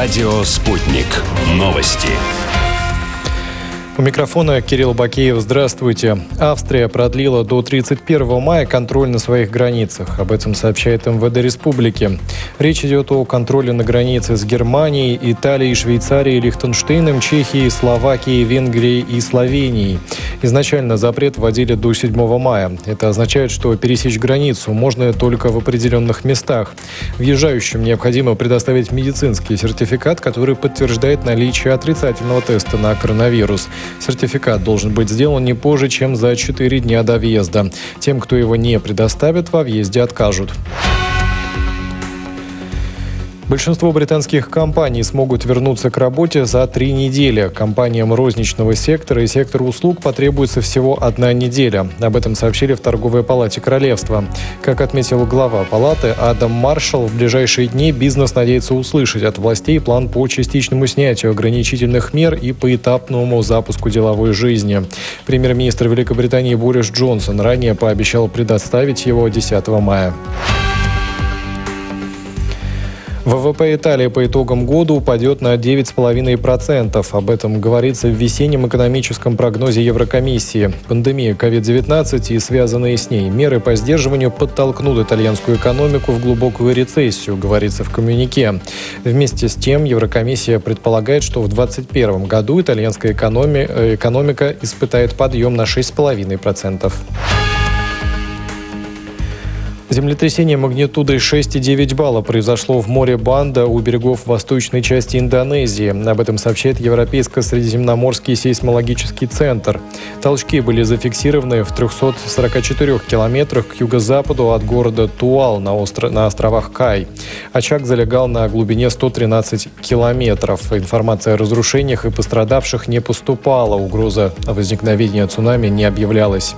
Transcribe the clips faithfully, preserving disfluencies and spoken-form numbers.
Радио «Спутник». Новости. У микрофона Кирилл Бакеев. Здравствуйте. Австрия продлила до тридцать первого мая контроль на своих границах. Об этом сообщает эм вэ дэ республики. Речь идет о контроле на границе с Германией, Италией, Швейцарией, Лихтенштейном, Чехией, Словакией, Венгрией и Словенией. Изначально запрет вводили до седьмого мая. Это означает, что пересечь границу можно только в определенных местах. Въезжающим необходимо предоставить медицинский сертификат, который подтверждает наличие отрицательного теста на коронавирус. Сертификат должен быть сделан не позже, чем за четыре дня до въезда. Тем, кто его не предоставит, во въезде откажут. Большинство британских компаний смогут вернуться к работе за три недели. Компаниям розничного сектора и сектора услуг потребуется всего одна неделя. Об этом сообщили в Торговой палате Королевства. Как отметил глава палаты Адам Маршалл, в ближайшие дни бизнес надеется услышать от властей план по частичному снятию ограничительных мер и поэтапному запуску деловой жизни. Премьер-министр Великобритании Борис Джонсон ранее пообещал предоставить его десятого мая. вэ вэ пэ Италии по итогам года упадет на девять целых пять десятых процента. Об этом говорится в весеннем экономическом прогнозе Еврокомиссии. Пандемия ковид девятнадцать и связанные с ней меры по сдерживанию подтолкнут итальянскую экономику в глубокую рецессию, говорится в коммюнике. Вместе с тем, Еврокомиссия предполагает, что в две тысячи двадцать первом году итальянская экономи- экономика испытает подъем на шесть целых пять десятых процента. Землетрясение магнитудой шесть целых девять десятых балла произошло в море Банда у берегов восточной части Индонезии. Об этом сообщает Европейско-Средиземноморский сейсмологический центр. Толчки были зафиксированы в трехстах сорока четырёх километрах к юго-западу от города Туал на, остро... на островах Кай. Очаг залегал на глубине сто тринадцать километров. Информация о разрушениях и пострадавших не поступала. Угроза возникновения цунами не объявлялась.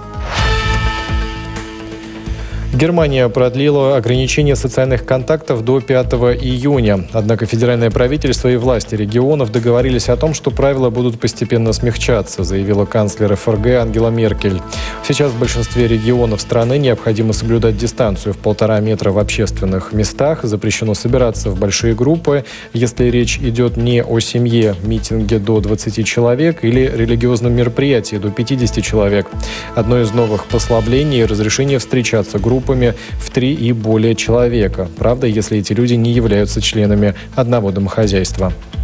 Германия продлила ограничение социальных контактов до пятого июня. Однако федеральное правительство и власти регионов договорились о том, что правила будут постепенно смягчаться, заявила канцлер эф эр гэ Ангела Меркель. Сейчас в большинстве регионов страны необходимо соблюдать дистанцию в полтора метра в общественных местах. Запрещено собираться в большие группы, если речь идет не о семье, митинге до двадцати человек или религиозном мероприятии до пятидесяти человек. Одно из новых послаблений – разрешение встречаться группами в три и более человека. Правда, если эти люди не являются членами одного домохозяйства.